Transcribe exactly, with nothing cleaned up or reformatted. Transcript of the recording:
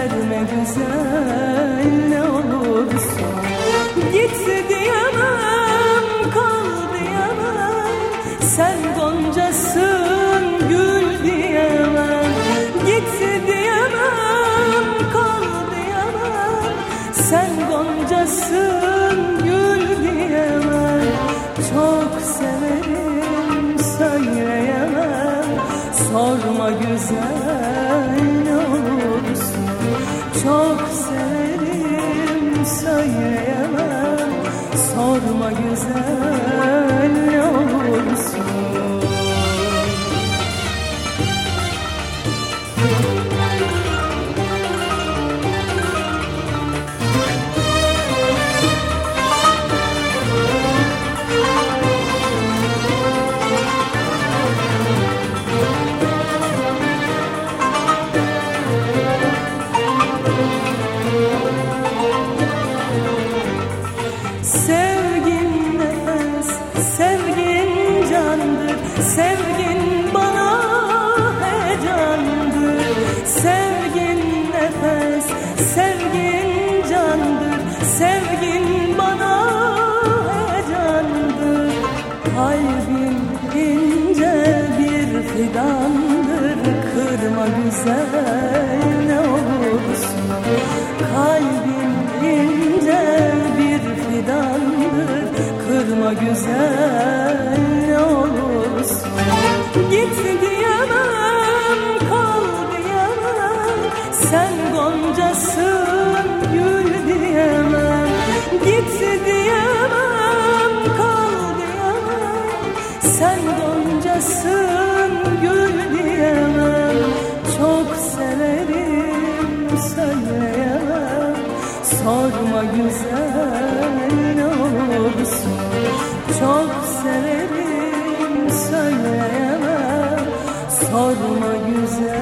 verme güzel ne olursun. Git diyemem, kal diyemem, sen goncasın gül diyemem. Git diyemem, kal diyemem, sen goncasın gül diyemem. Çok severim söyleyemem, sorma güzel ne olursun. Çok severim söyleyemem, sorma güzel ne olursun. Sevgin nefes, sevgin candır, sevgin bana heyecandır. Sevgin nefes, sevgin candır, sevgin bana heyecandır. Kalbim ince bir fidandır, kırma güzel ne olursun. Kalbim ince bir fidandır, kırma güzel ne olursun. Git diyemem, kal diyemem, sen goncasın gül diyemem. Git diyemem, kal diyemem, sen goncasın gül diyemem. Çok severim söyleyemem, sorma güzel ne olursun. Çok severim söyleyemem, sorma güzel.